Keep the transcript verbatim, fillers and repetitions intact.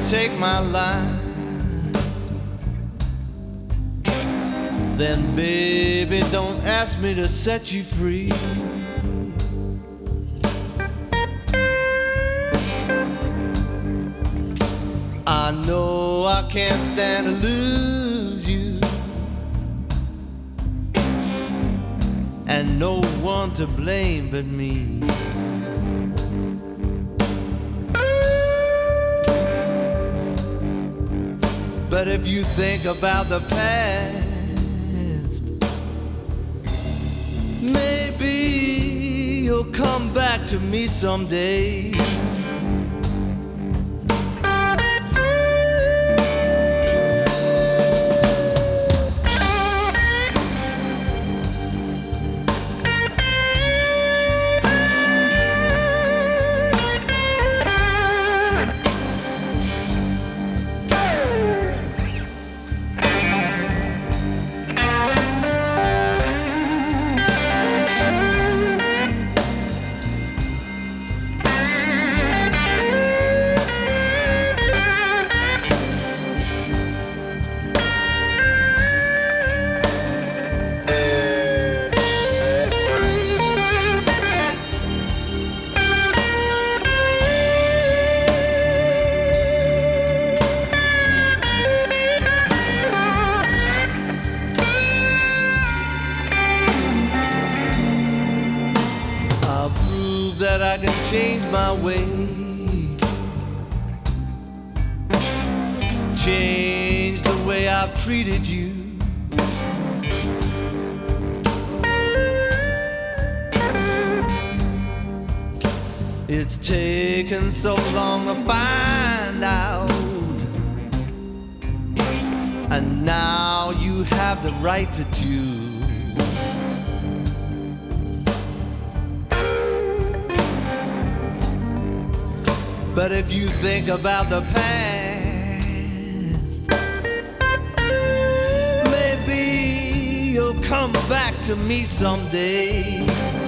take my life, then baby, don't ask me to set you free. I know I can't stand to lose you, and no one to blame but me. But if you think about the past, maybe you'll come back to me someday. That I can change my way, change the way I've treated you. It's taken so long to find out, and now you have the right to choose. But if you think about the past, maybe you'll come back to me someday.